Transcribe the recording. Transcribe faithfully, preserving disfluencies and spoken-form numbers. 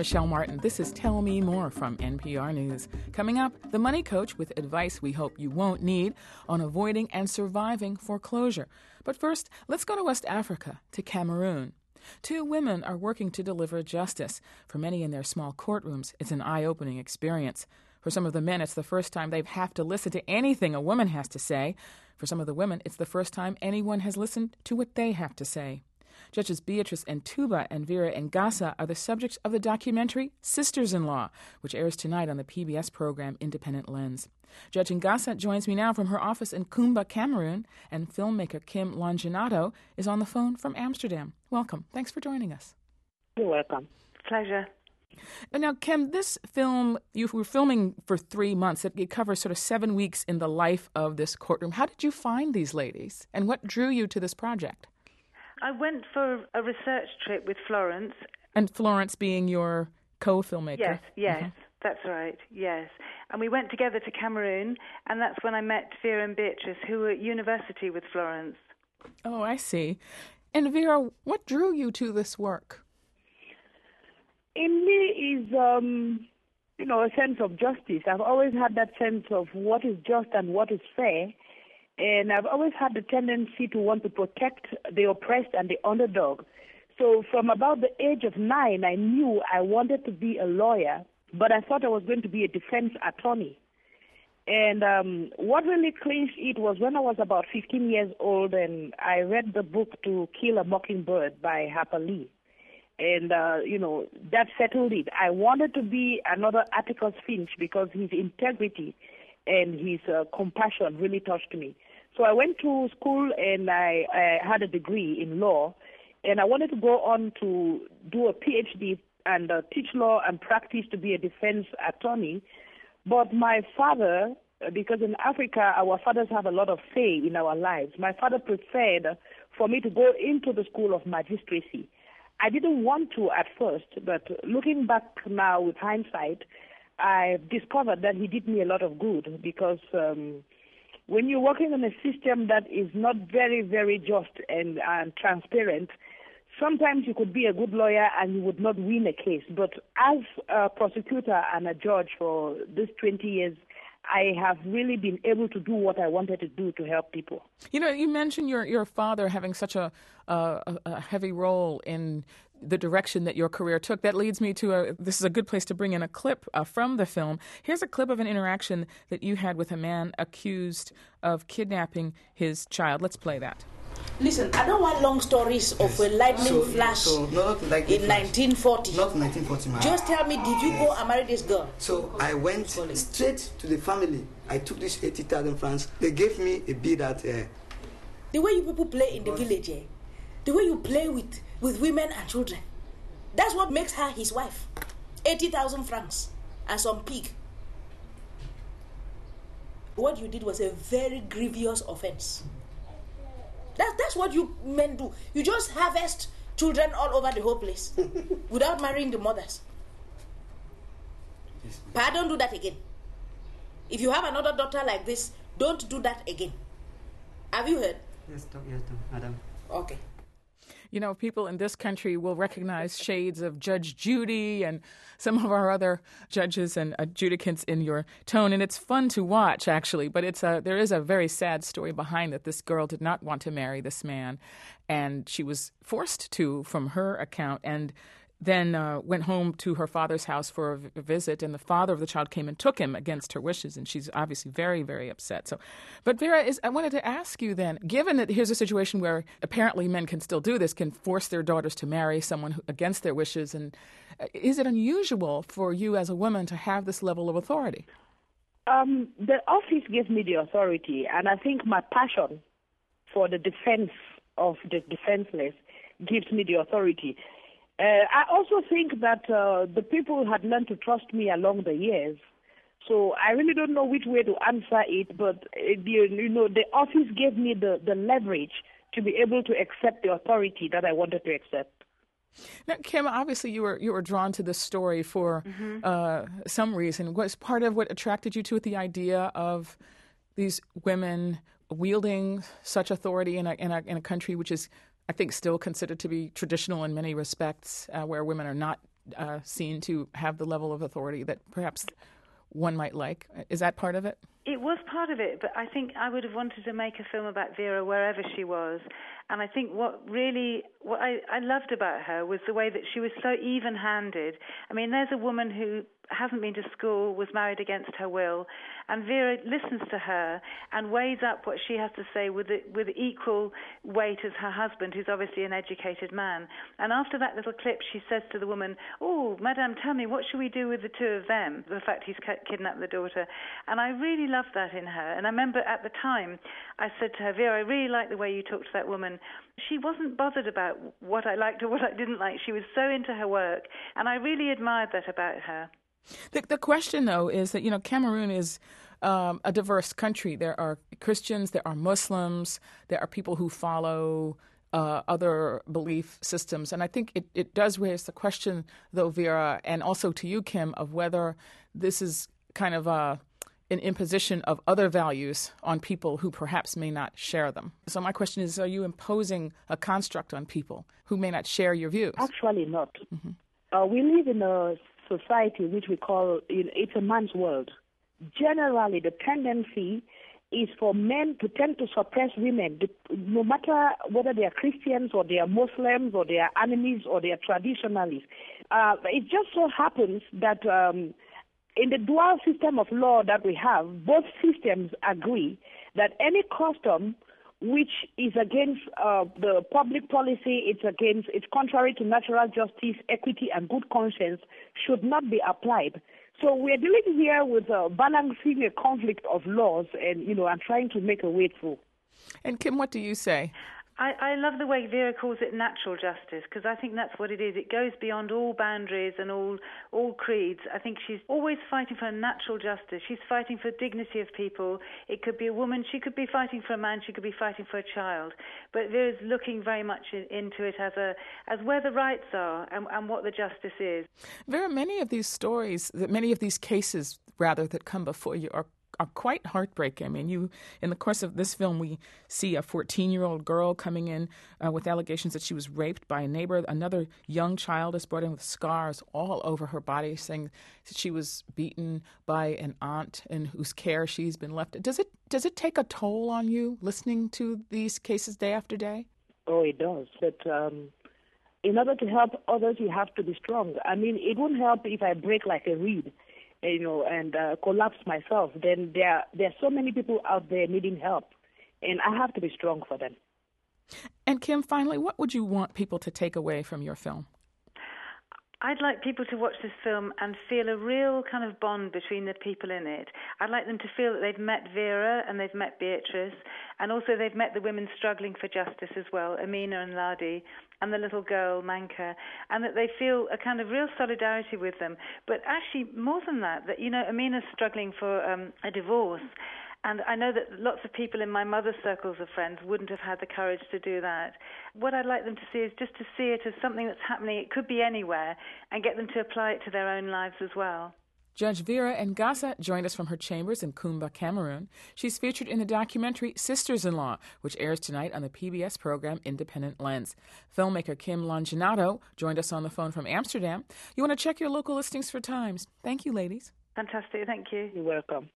Michelle Martin. This is Tell Me More from N P R News. Coming up, the Money Coach with advice we hope you won't need on avoiding and surviving foreclosure. But first, let's go to West Africa, to Cameroon. Two women are working to deliver justice. For many in their small courtrooms, it's an eye-opening experience. For some of the men, it's the first time they have to listen to anything a woman has to say. For some of the women, it's the first time anyone has listened to what they have to say. Judges Beatrice Ntuba and Vera Ngasa are the subjects of the documentary Sisters-in-Law, which airs tonight on the P B S program Independent Lens. Judge Ngasa joins me now from her office in Kumba, Cameroon, and filmmaker Kim Longinato is on the phone from Amsterdam. Welcome. Thanks for joining us. You're welcome. Pleasure. Now, Kim, this film, you were filming for three months. It, it covers sort of seven weeks in the life of this courtroom. How did you find these ladies, and what drew you to this project? I went for a research trip with Florence. And Florence being your co-filmmaker? Yes, yes, mm-hmm. That's right, yes. And we went together to Cameroon, and that's when I met Vera and Beatrice, who were at university with Florence. Oh, I see. And Vera, what drew you to this work? In me is, um, you know, a sense of justice. I've always had that sense of what is just and what is fair. And I've always had the tendency to want to protect the oppressed and the underdog. So from about the age of nine, I knew I wanted to be a lawyer, but I thought I was going to be a defense attorney. And um, what really clinched it was when I was about fifteen years old, and I read the book To Kill a Mockingbird by Harper Lee. And, uh, you know, that settled it. I wanted to be another Atticus Finch because his integrity and his uh, compassion really touched me. So I went to school and I, I had a degree in law, and I wanted to go on to do a P H D and uh, teach law and practice to be a defense attorney. But my father, because in Africa our fathers have a lot of say in our lives, my father preferred for me to go into the school of magistracy. I didn't want to at first, but looking back now with hindsight, I've discovered that he did me a lot of good because um, when you're working in a system that is not very, very just and, and transparent, sometimes you could be a good lawyer and you would not win a case. But as a prosecutor and a judge for these twenty years, I have really been able to do what I wanted to do to help people. You know, you mentioned your, your father having such a, a, a heavy role in the direction that your career took. That leads me to a, this is a good place to bring in a clip uh, from the film. Here's a clip of an interaction that you had with a man accused of kidnapping his child. Let's play that. Listen, I don't want long stories of a lightning so, flash so, no, not like in nineteen forty. Not nineteen forty, man. Just tell me, did you go and marry this girl? So I went straight to the family. I took this eighty thousand francs. They gave me a bid at... Uh, the way you people play in the village, eh? The way you play with, with women and children. That's what makes her his wife. eighty thousand francs and some pig. What you did was a very grievous offense. That's, that's what you men do. You just harvest children all over the whole place without marrying the mothers. Yes, Pa, don't do that again. If you have another daughter like this, don't do that again. Have you heard? Yes, yes, madam. Okay. You know, people in this country will recognize shades of Judge Judy and some of our other judges and adjudicants in your tone, and it's fun to watch, actually. But it's a there is a very sad story behind that. This girl did not want to marry this man, and she was forced to, from her account, and then uh, went home to her father's house for a, v- a visit, and the father of the child came and took him against her wishes, and she's obviously very, very upset. So, but Vera, is, I wanted to ask you then, given that here's a situation where apparently men can still do this, can force their daughters to marry someone who, against their wishes, and uh, is it unusual for you as a woman to have this level of authority? Um, the office gives me the authority, and I think my passion for the defense of the defenseless gives me the authority. Uh, I also think that uh, the people had learned to trust me along the years. So I really don't know which way to answer it, but uh, the, you know, the office gave me the, the leverage to be able to accept the authority that I wanted to accept. Now, Kim, obviously you were you were drawn to this story for mm-hmm. uh, some reason. Was part of what attracted you to it the idea of these women wielding such authority in a in a, in a country which is, I think, still considered to be traditional in many respects, uh, where women are not uh, seen to have the level of authority that perhaps one might like. Is that part of it? It was part of it, but I think I would have wanted to make a film about Vera wherever she was. And I think what really, what I, I loved about her was the way that she was so even-handed. I mean, there's a woman who hasn't been to school, was married against her will, and Vera listens to her and weighs up what she has to say with with equal weight as her husband, who's obviously an educated man. And after that little clip, she says to the woman, "Oh, madame, tell me, what should we do with the two of them?" The fact he's kidnapped the daughter. And I really loved that in her. And I remember at the time, I said to her, "Vera, I really like the way you talk to that woman. She wasn't bothered about what I liked or what I didn't like. She was so into her work." And I really admired that about her. The, the question, though, is that, you know, Cameroon is um, a diverse country. There are Christians, there are Muslims, there are people who follow uh, other belief systems. And I think it, it does raise the question, though, Vera, and also to you, Kim, of whether this is kind of a, an imposition of other values on people who perhaps may not share them. So my question is, are you imposing a construct on people who may not share your views? Actually not. Mm-hmm. Uh, we live in a society which we call, it's a man's world. Generally, the tendency is for men to tend to suppress women, no matter whether they are Christians or they are Muslims or they are animists or they are traditionalists. Uh, it just so happens that um, in the dual system of law that we have, both systems agree that any custom which is against uh, the public policy, it's against, it's contrary to natural justice, equity, and good conscience, should not be applied. So we're dealing here with uh, balancing a conflict of laws and, you know, and trying to make a way through. And Kim, what do you say? I, I love the way Vera calls it natural justice, because I think that's what it is. It goes beyond all boundaries and all all creeds. I think she's always fighting for natural justice. She's fighting for dignity of people. It could be a woman. She could be fighting for a man. She could be fighting for a child. But Vera's looking very much in, into it as a as where the rights are and, and what the justice is. Vera, many of these stories, many of these cases, rather, that come before you are are quite heartbreaking. I mean, you, in the course of this film, we see a fourteen-year-old girl coming in uh, with allegations that she was raped by a neighbor. Another young child is brought in with scars all over her body, saying that she was beaten by an aunt in whose care she's been left. Does it does it take a toll on you listening to these cases day after day? Oh, it does. But um, in order to help others, you have to be strong. I mean, it won't help if I break like a reed, you know, and uh, collapse myself. Then there, there are so many people out there needing help, and I have to be strong for them. And Kim, finally, what would you want people to take away from your film? I'd like people to watch this film and feel a real kind of bond between the people in it. I'd like them to feel that they've met Vera and they've met Beatrice, and also they've met the women struggling for justice as well, Amina and Ladi, and the little girl, Manka, and that they feel a kind of real solidarity with them. But actually, more than that, that, you know, Amina's struggling for um, a divorce. And I know that lots of people in my mother's circles of friends wouldn't have had the courage to do that. What I'd like them to see is just to see it as something that's happening. It could be anywhere, and get them to apply it to their own lives as well. Judge Vera Ngasa joined us from her chambers in Kumba, Cameroon. She's featured in the documentary Sisters-in-Law, which airs tonight on the P B S program Independent Lens. Filmmaker Kim Longinado joined us on the phone from Amsterdam. You want to check your local listings for times. Thank you, ladies. Fantastic. Thank you. You're welcome.